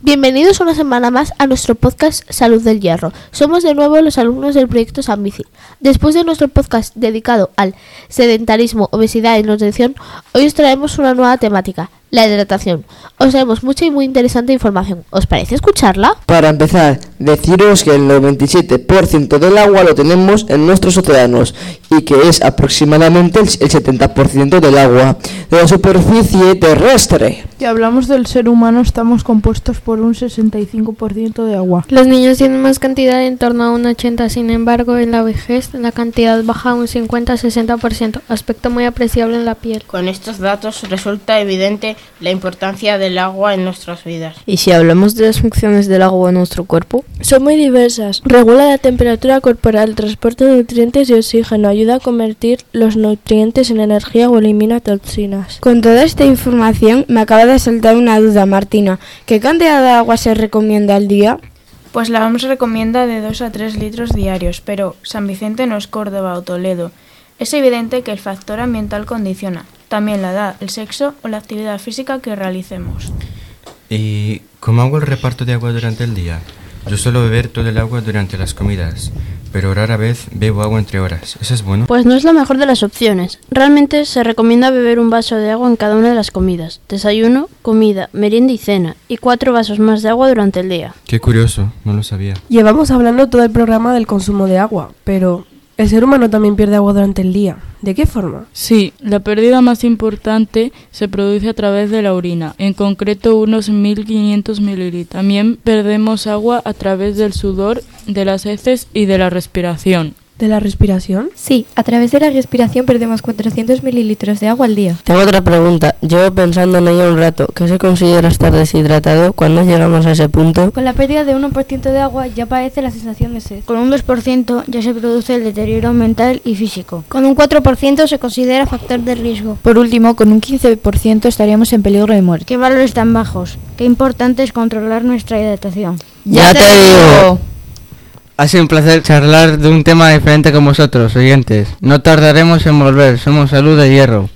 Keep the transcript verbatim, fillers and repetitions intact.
Bienvenidos una semana más a nuestro podcast Salud del Hierro. Somos de nuevo los alumnos del proyecto San Bici. Después de nuestro podcast dedicado al sedentarismo, obesidad y nutrición, hoy os traemos una nueva temática, la hidratación. Os traemos mucha y muy interesante información. ¿Os parece escucharla? Para empezar, deciros que el noventa y siete por ciento del agua lo tenemos en nuestros océanos y que es aproximadamente el setenta por ciento del agua de la superficie terrestre. Si hablamos del ser humano, estamos compuestos por un sesenta y cinco por ciento de agua. Los niños tienen más cantidad, en torno a un ochenta por ciento, sin embargo, en la vejez la cantidad baja a un cincuenta a sesenta por ciento, aspecto muy apreciable en la piel. Con estos datos resulta evidente la importancia del agua en nuestras vidas. ¿Y si hablamos de las funciones del agua en nuestro cuerpo? Son muy diversas. Regula la temperatura corporal, transporta nutrientes y oxígeno, ayuda a convertir los nutrientes en energía o elimina toxinas. Con toda esta información me acaba de saltar una duda, Martina. ¿Qué cantidad de agua se recomienda al día? Pues la O M S recomienda de dos a tres litros diarios, pero San Vicente no es Córdoba o Toledo. Es evidente que el factor ambiental condiciona, también la edad, el sexo o la actividad física que realicemos. ¿Y cómo hago el reparto de agua durante el día? Yo suelo beber todo el agua durante las comidas, pero rara vez bebo agua entre horas. ¿Eso es bueno? Pues no es la mejor de las opciones. Realmente se recomienda beber un vaso de agua en cada una de las comidas. Desayuno, comida, merienda y cena. Y cuatro vasos más de agua durante el día. Qué curioso, no lo sabía. Llevamos hablando todo el programa del consumo de agua, pero el ser humano también pierde agua durante el día. ¿De qué forma? Sí, la pérdida más importante se produce a través de la orina, en concreto unos mil quinientos mililitros. También perdemos agua a través del sudor, de las heces y de la respiración. ¿De la respiración? Sí, a través de la respiración perdemos cuatrocientos mililitros de agua al día. Tengo otra pregunta. Llevo pensando en ello un rato. ¿Qué se considera estar deshidratado? ¿Cuándo llegamos a ese punto? Con la pérdida de uno por ciento de agua ya aparece la sensación de sed. Con un dos por ciento ya se produce el deterioro mental y físico. Con un cuatro por ciento se considera factor de riesgo. Por último, con un quince por ciento estaríamos en peligro de muerte. ¿Qué valores tan bajos? Qué importante es controlar nuestra hidratación. ¡Ya te digo! Ha sido un placer charlar de un tema diferente con vosotros, oyentes. No tardaremos en volver. Somos Salud de Hierro.